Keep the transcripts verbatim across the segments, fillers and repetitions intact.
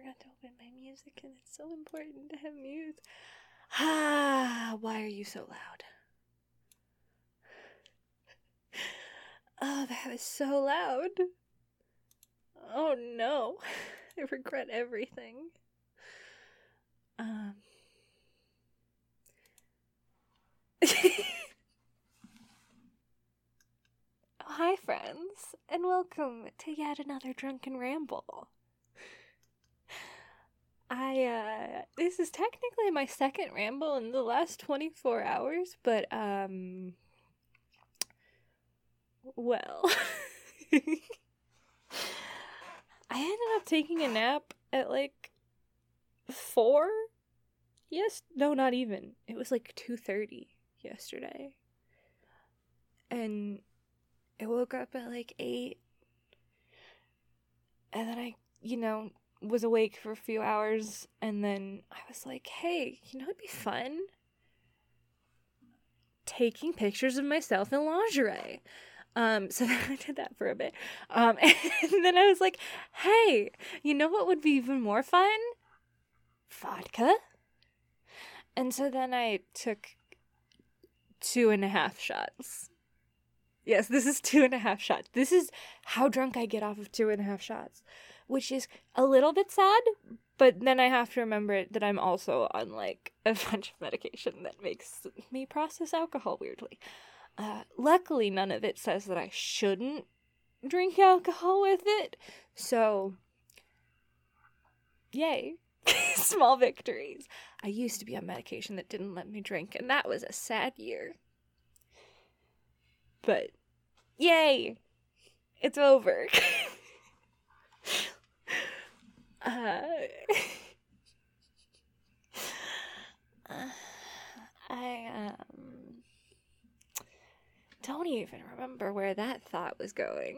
forgot to open my music, and it's so important to have music. Ah, why are you so loud? Oh, that was so loud. Oh no, I regret everything. Um. Hi, friends, and welcome to yet another drunken ramble. I, uh, this is technically my second ramble in the last twenty-four hours, but, um, well, I ended up taking a nap at, like, four? Yes, no, not even. It was, like, two thirty yesterday. And I woke up at, like, eight, and then I, you know, was awake for a few hours, and then I was like, hey, you know, it'd be fun taking pictures of myself in lingerie. Um, so then I did that for a bit. Um, and then I was like, hey, you know what would be even more fun? Vodka. And so then I took two and a half shots. Yes, this is two and a half shots. This is how drunk I get off of two and a half shots, which is a little bit sad, but then I have to remember that I'm also on, like, a bunch of medication that makes me process alcohol weirdly. Uh, luckily, none of it says that I shouldn't drink alcohol with it, so, yay. Small victories. I used to be on medication that didn't let me drink, and that was a sad year. But, yay! It's over. uh, I, um, don't even remember where that thought was going.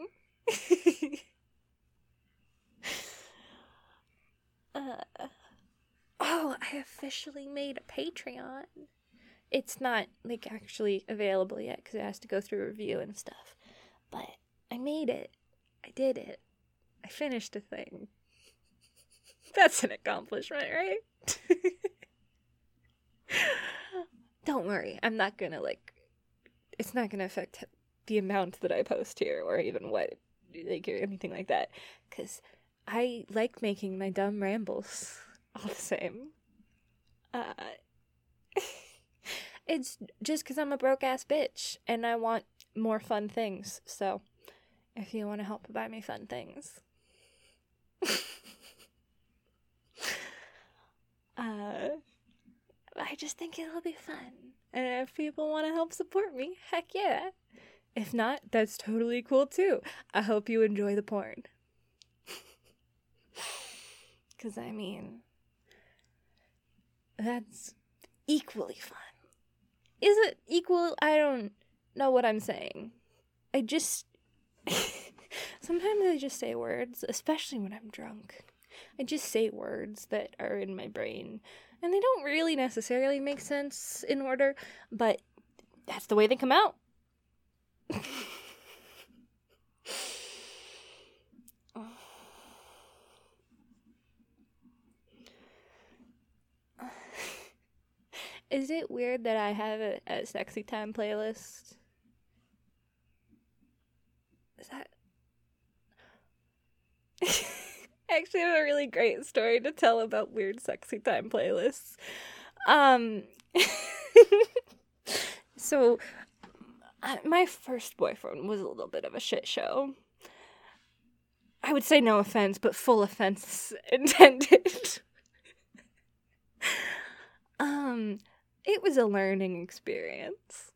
uh, oh, I officially made a Patreon. It's not, like, actually available yet, because it has to go through review and stuff. But I made it. I did it. I finished a thing. That's an accomplishment, right? Don't worry, I'm not gonna, like, it's not gonna affect the amount that I post here, or even what, like, or anything like that, because I like making my dumb rambles all the same. Uh, it's just because I'm a broke-ass bitch, and I want more fun things, so if you want to help buy me fun things. uh, I just think it'll be fun, and if people want to help support me, heck yeah. If not, that's totally cool too. I hope you enjoy the porn. Because, I mean, that's equally fun. Is it equal? I don't know what I'm saying. I just... Sometimes I just say words, especially when I'm drunk. I just say words that are in my brain, and they don't really necessarily make sense in order, but that's the way they come out. Is it weird that I have a, a sexy time playlist? Is that... I actually have a really great story to tell about weird sexy time playlists. Um, so, I, my first boyfriend was a little bit of a shit show. I would say no offense, but full offense intended. um, it was a learning experience.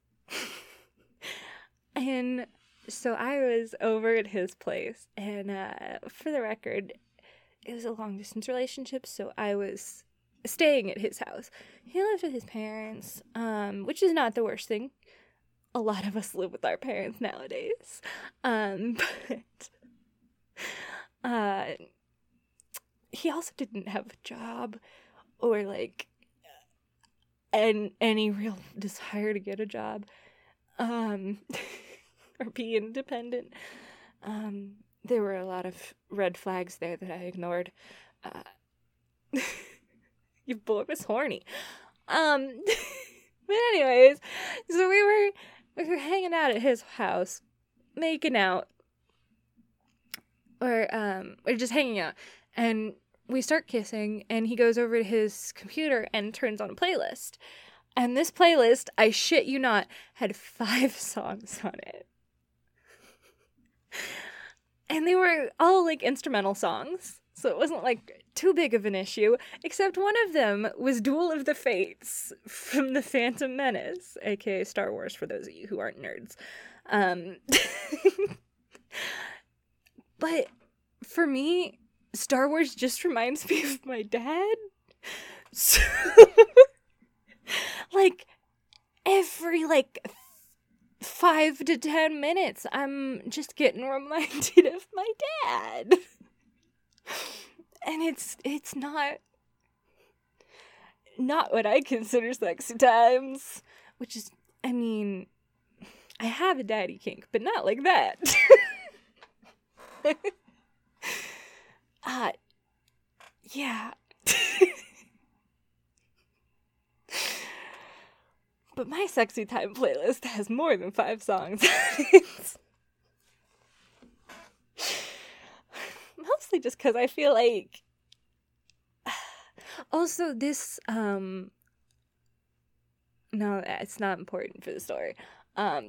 And so I was over at his place, and uh, for the record, it was a long-distance relationship, so I was staying at his house. He lived with his parents, um, which is not the worst thing. A lot of us live with our parents nowadays. Um, but uh, he also didn't have a job or, like, an, any real desire to get a job. Um, or be independent. Um, there were a lot of red flags there that I ignored. Uh, Your boy was horny. Um, but anyways, so we were we were hanging out at his house, making out, or um, we're just hanging out, and we start kissing, and he goes over to his computer and turns on a playlist, and this playlist, I shit you not, had five songs on it, and they were all like instrumental songs. So it wasn't, like, too big of an issue, except one of them was Duel of the Fates from The Phantom Menace, aka Star Wars for those of you who aren't nerds. Um, but for me, Star Wars just reminds me of my dad. So, like, every, like, five to ten minutes, I'm just getting reminded of my dad. And it's it's not not what I consider sexy times, which is, I mean, I have a daddy kink, but not like that. uh, yeah. But my sexy time playlist has more than five songs. Mostly just because I feel like... Also, this, um... No, it's not important for the story. Um...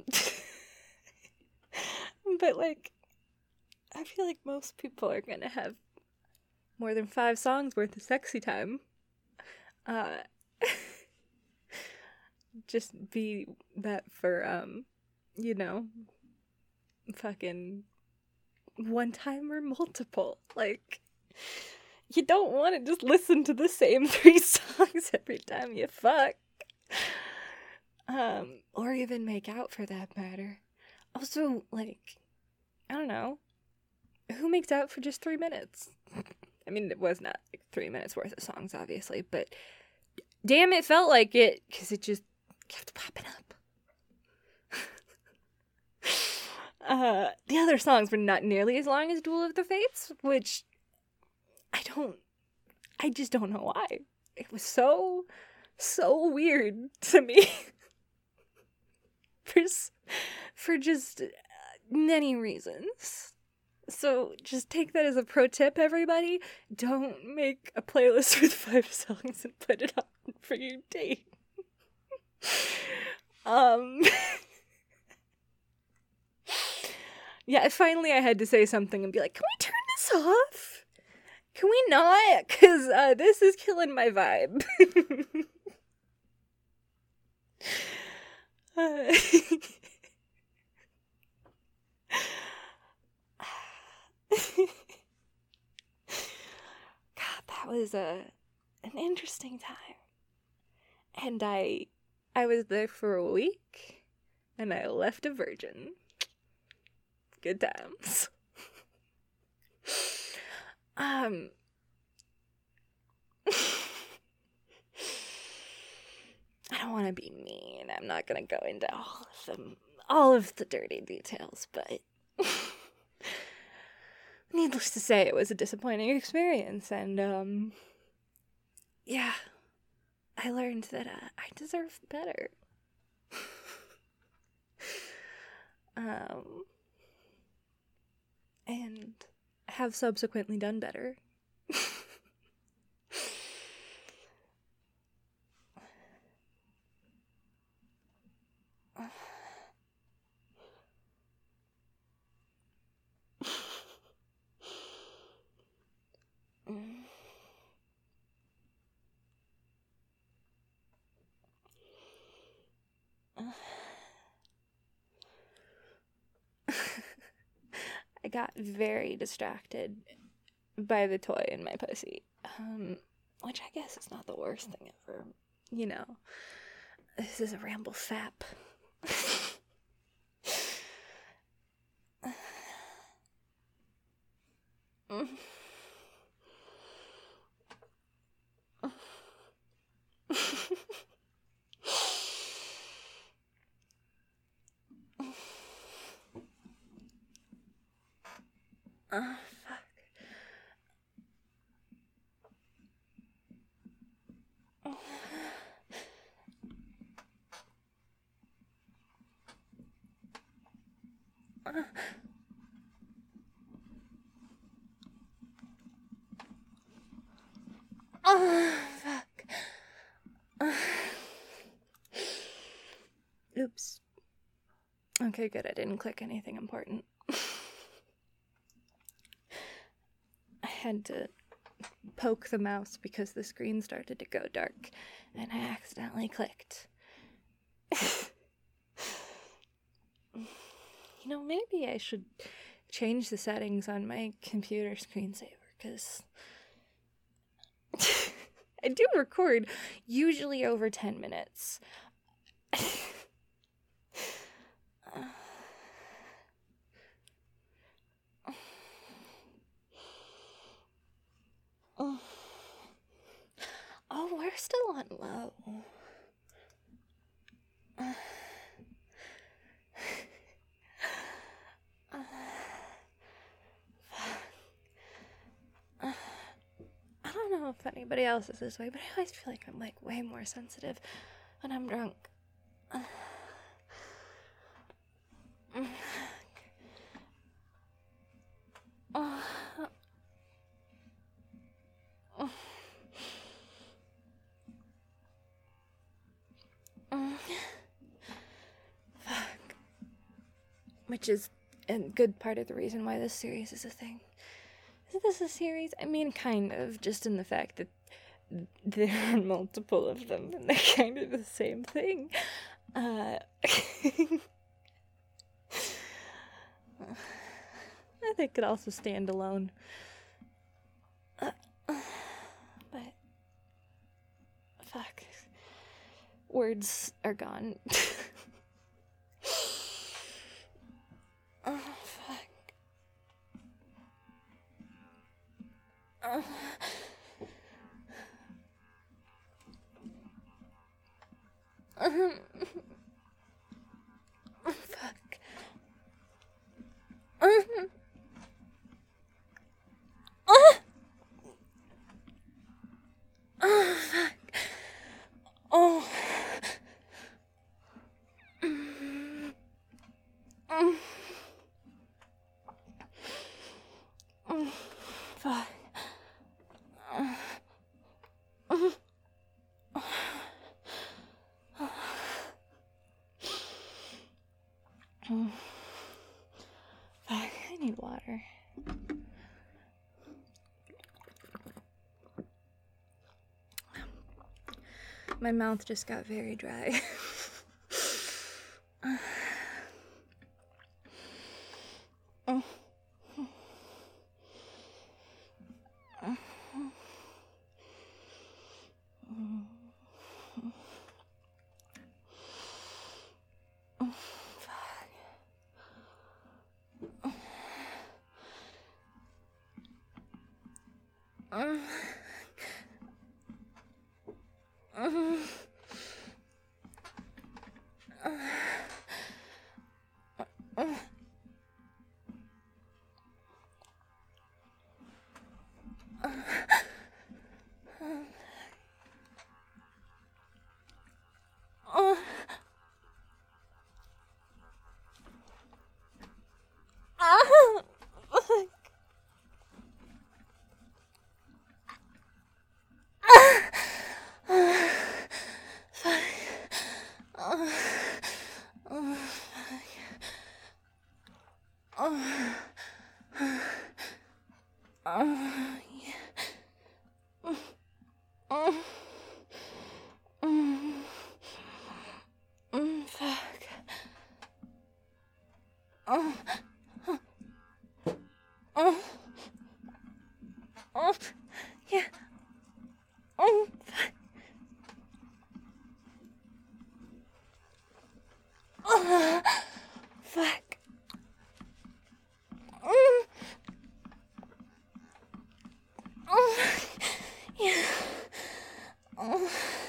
But, like, I feel like most people are gonna have more than five songs worth of sexy time. Uh... Just be that for, um... You know... Fucking... one time or multiple. Like, you don't want to just listen to the same three songs every time you fuck. Um, or even make out for that matter. Also, like, I don't know. Who makes out for just three minutes? I mean, it was not like three minutes worth of songs, obviously, but damn, it felt like it, because it just kept popping up. Uh, the other songs were not nearly as long as Duel of the Fates, which I don't, I just don't know why. It was so, so weird to me. for, for just many reasons. So just take that as a pro tip, everybody. Don't make a playlist with five songs and put it on for your date. um... Yeah, finally I had to say something and be like, can we turn this off? Can we not? Because uh, this is killing my vibe. uh, God, that was a, an interesting time. And I, I was there for a week, and I left a virgin. Good times. um. I don't want to be mean. I'm not gonna go into all of them, all of the dirty details, but needless to say, it was a disappointing experience, and um, yeah, I learned that uh, I deserved better. um. And have subsequently done better. I got very distracted by the toy in my pussy, um, which I guess is not the worst thing ever. You know, this is a ramble fap. Oh, fuck. Oh, fuck. Uh, oops. Okay, good. I didn't click anything important. I had to poke the mouse because the screen started to go dark, and I accidentally clicked. You know, maybe I should change the settings on my computer screensaver, because I do record usually over ten minutes. Oh, we're still on low. Uh, uh, uh, I don't know if anybody else is this way, but I always feel like I'm like way more sensitive when I'm drunk. Uh, uh, uh, uh, fuck. Which is a good part of the reason why this series is a thing. Is this a series? I mean, kind of, just in the fact that there are multiple of them and they're kind of the same thing. Uh, they could also stand alone. Uh, but, fuck. Words are gone. Oh, fuck. Oh. Um, oh, fuck. Um, oh. Oh, fuck. Oh. Mm. Mm. Mm. Fuck. Uh. Mm. Mm. Fuck, I need water. My mouth just got very dry. uh. Mm. Mm. Mm. Mm. Fuck. Mm. Mm. Mm. Oh. Ah. Fuck. Ah. Ah. Fuck. Oh. Oh. Fuck. Oh. Oh. Yeah. Oh. Mm. Mm. Fuck. Oh. Oh. Oh. Yeah. Oh. Fuck. Oh. Fuck. Mm. Oh. Yeah. Oh.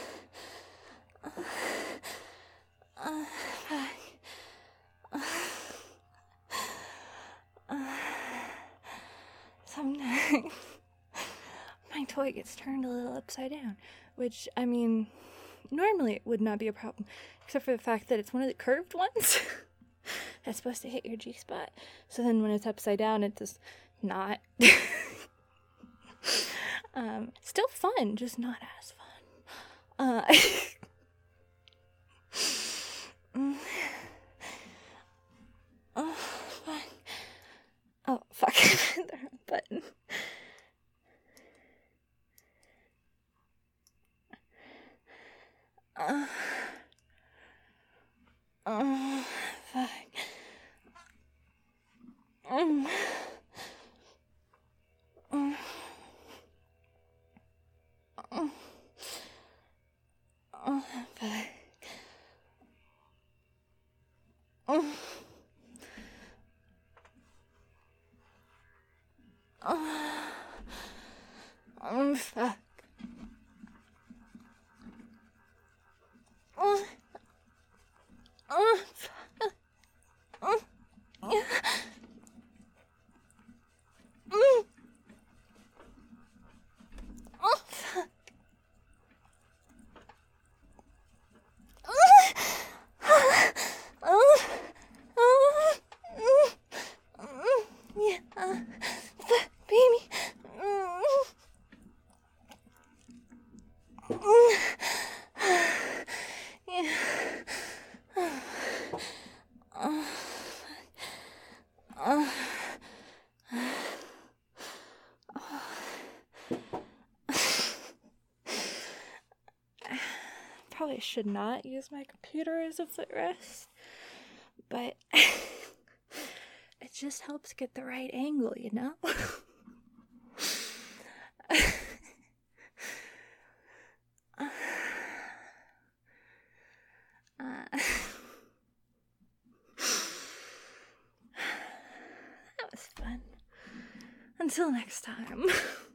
Uh, fuck. Uh, uh, sometimes my toy gets turned a little upside down, which, I mean, normally it would not be a problem, except for the fact that it's one of the curved ones. It's supposed to hit your G spot. So then when it's upside down, it's just not. um, still fun, just not as fun. Uh, mm. Oh, fuck. Oh, fuck. The wrong button. Uh, oh, fuck. Um, um, um, oh, fuck. Um, oh, um, fuck. Oh, oh, fuck. Oh, yeah. Mm. Oh, fuck. Oh, oh, oh, mm, mm, yeah, uh, fuck, baby. Mm, mm, yeah. Oh, oh, probably should not use my computer as a footrest, but it just helps get the right angle, you know? uh, that was fun. Until next time.